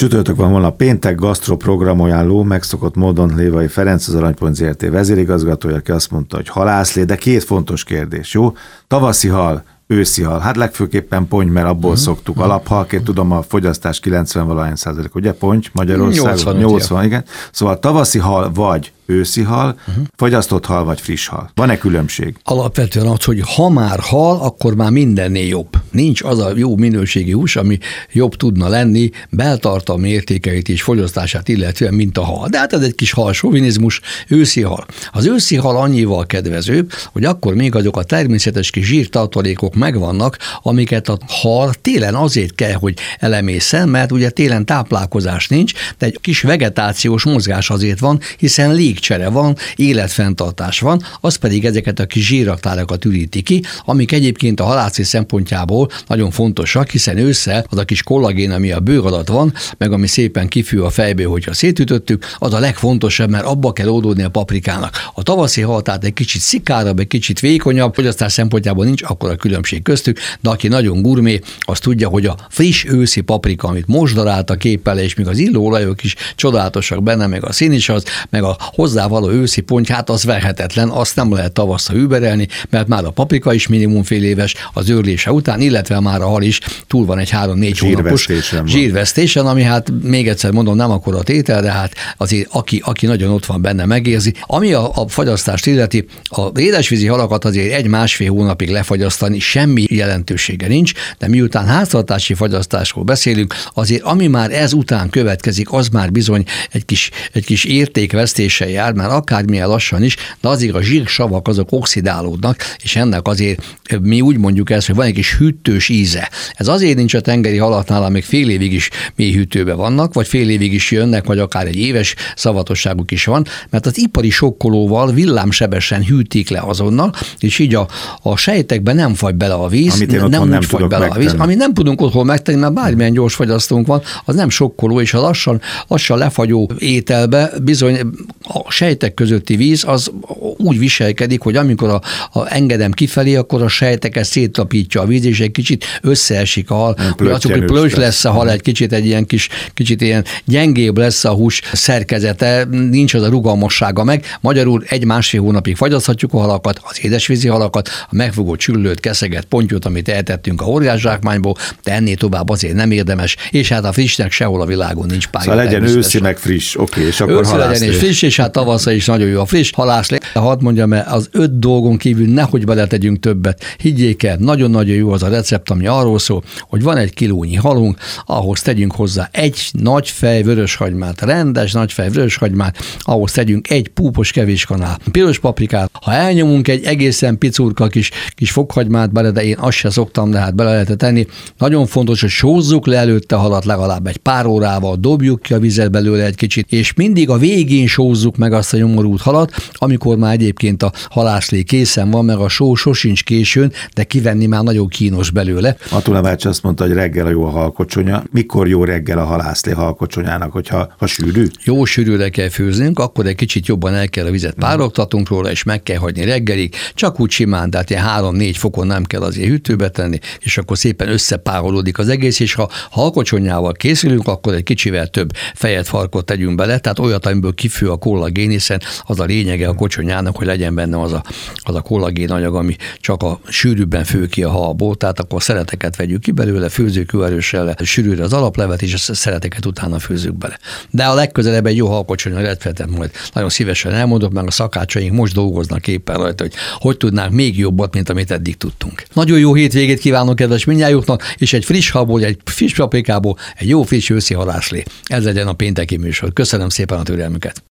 Csütörtök van holnap péntek, gasztro programajánló, megszokott módon Lévai Ferenc, az Aranypont Zrt. Vezérigazgatója, aki azt mondta, hogy halászlé, de két fontos kérdés, jó? Tavaszi hal, őszi hal, hát legfőképpen ponty, mert abból szoktuk alaphalként, tudom, a fogyasztás 90% ugye ponty Magyarországon? 80, igen. Szóval tavaszi hal vagy őszi hal, fogyasztott hal vagy friss hal. Van-e különbség? Alapvetően az, hogy ha már hal, akkor már mindennél jobb. Nincs az a jó minőségi hús, ami jobb tudna lenni beltartalmi értékeit és fogyasztását illetően, mint a hal. De hát ez egy kis halsóvinizmus, őszi hal. Az őszi hal annyival kedvezőbb, hogy akkor még azok a természetes kis zsírtartalékok megvannak, amiket a hal télen azért kell, hogy elemészen, mert ugye télen táplálkozás nincs, de egy kis vegetációs mozgás azért van, hiszen légcsere van, életfenntartás van, az pedig ezeket a kis zsírraktárakat üríti ki, amik egyébként a halászati szempontjából nagyon fontosak, hiszen ősszel az a kis kollagén, ami a bőr alatt van, meg ami szépen kifül a fejből, hogyha szétütöttük, az a legfontosabb, mert abba kell oldódni a paprikának. A tavaszi hal tehát egy kicsit szikárabb, egy kicsit vékonyabb, fogyasztás szempontjából nincs akkora különbség köztük, de aki nagyon gurmé, az tudja, hogy a friss őszi paprika, amit most daráltak képpel, és még az illóolajok is csodálatosak benne, meg a szín is az, meg a hozzávaló őszi ponty, hát az verhetetlen, azt nem lehet tavasszal überelni, mert már a paprika is minimum fél éves az őrlése után, illetve már a hal is túl van egy 3-4 hónapos zsírvesztésen, ami hát még egyszer mondom, nem akkora tétel, de hát azért aki nagyon ott van benne, megérzi. Ami a fagyasztást illeti, a édesvízi halakat azért 1-1,5 hónapig lefagyasztani semmi jelentősége nincs, de miután háztartási fagyasztásról beszélünk, azért ami már ez után következik, az már bizony egy kis értékvesztéssel jár, mert akármilyen lassan is, de azért a zsírsavak azok oxidálódnak, és ennek azért mi úgy mondjuk ezt, hogy van egy kis hűtős íze. Ez azért nincs a tengeri halaknál, amik fél évig is mély hűtőben vannak, vagy fél évig is jönnek, vagy akár egy éves szavatosságuk is van, mert az ipari sokkolóval villámsebesen hűtik le azonnal, és így a sejtekben nem fagy bele a víz, nem fagy bele a víz, amit nem tudunk otthon megtenni, mert bármilyen gyors fagyasztónk van, az nem sokkoló, és a lassan lefagyó ételbe bizony a sejtek közötti víz az úgy viselkedik, hogy amikor engedem kifelé, akkor a sejteket szétlapítja a víz, és egy kicsit összeesik a hal. Hogy plöcs lesz a hal, egy kicsit kicsit ilyen gyengébb lesz a hús szerkezete, nincs az a rugalmassága meg. Magyarul 1-1,5 hónapig fagyaszthatjuk a halakat, az édesvízi halakat, a megfogott csüllőt, keszeget, pontyot, amit eltettünk a óriászsákmányból, de ennél tovább azért nem érdemes, és hát a frissnek sehol a világon nincs pálya. Szóval legyen őszi meg friss, oké, és akkor őszi legyen és friss, és hát tavaszra is nagyon jó a friss halászlé. Hadd mondjam, mert az 5 dolgon kívül nehogy beletegyünk többet. Higgyék el, nagyon-nagyon jó az a recept, ami arról szól, hogy van 1 kilónyi halunk, ahhoz tegyünk hozzá 1 nagy fej vöröshagymát, rendes nagy fej vöröshagymát, ahhoz tegyünk 1 púpos kevéskanál piros paprikát. Ha elnyomunk egy egészen picurka kis fokhagymát bele, de én azt se szoktam, de hát bele lehet tenni. Nagyon fontos, hogy sózzuk le előtte a halat legalább egy pár órával, dobjuk ki a vizet belőle egy kicsit, és mindig a végén sózzuk meg azt a nyomorult halat, amikor már egyébként a halászlé készen van, mert a só sosincs későn, de kivenni már nagyon kínos belőle. Attila bácsi azt mondta, hogy reggel a jó a halkocsonya. Mikor jó reggel a halászlé halkocsonyának, hogyha sűrű? Jó sűrűre kell főznünk, akkor egy kicsit jobban el kell a vizet pároltatunk róla, és meg kell hagyni reggelig, csak úgy simán, tehát ilyen 3-4 fokon nem kell azért hűtőbe tenni, és akkor szépen összepárolódik az egész, és ha halkocsonyával készülünk, akkor egy kicsivel több fejet, farkot tegyünk bele, tehát olyat, amiből kifő a kollagén, hiszen az a lényege a kocsonyának, hogy legyen benne az a kollagén anyag, ami csak a sűrűbben fő ki a halból, tehát akkor a szeleteket vegyük ki belőle, főzzük kőerőssel sűrűre az alaplevet, és a szeleteket utána főzzük bele. De a legközelebb egy jó halkocsonya receptet majd nagyon szívesen elmondok, mert a szakácsaink most dolgoznak éppen rajta, hogy tudnánk még jobbat, mint amit eddig tudtunk. Nagyon jó hétvégét kívánok kedves mindnyájuknak, és egy friss halból, egy friss paprikából, egy jó friss őszi halászlé. Ez legyen a pénteki műsor. Köszönöm szépen a türelmüket.